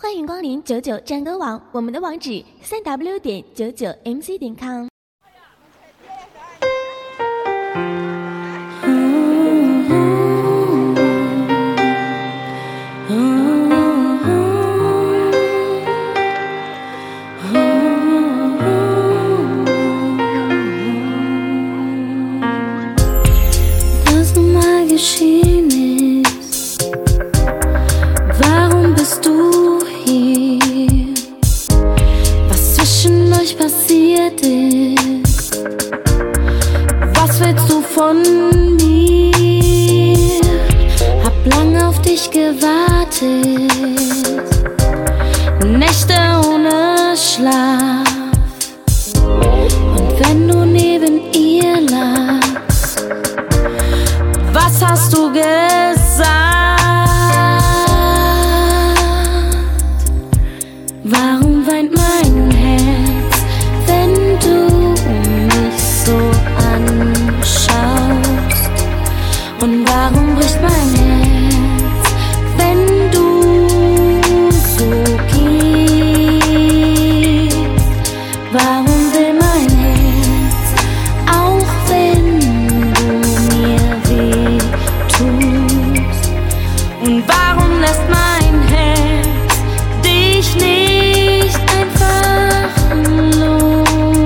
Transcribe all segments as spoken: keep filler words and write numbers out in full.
欢迎光临九九战歌网，我们的网址三 w 点九九 m c 点 com。 Was nun mal geschehen ist, warum bist du hier? Was zwischen euch passiert ist, was willst du von mir? Hab lang auf dich gewartet, Nächte ohne Schlaf. Und wenn du neben ihr lagst, was hast du gesagt? Warum weint mein Herz, wenn du mich so anschaust? Und warum bricht mein Herz, wenn du so gehst? Warum will mein Herz, auch wenn du mir weh tust? Und warum lässt mein Herz dich nicht einfach los?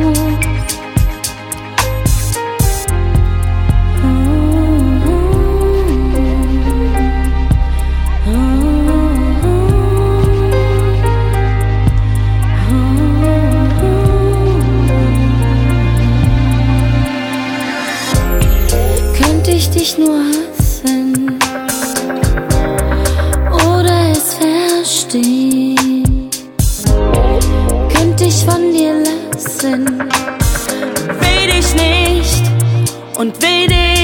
Oh, oh, oh, oh. Könnte ich dich nur hassen oder es verstehen? Könnte ich von dir lassen? Will dich nicht und will dich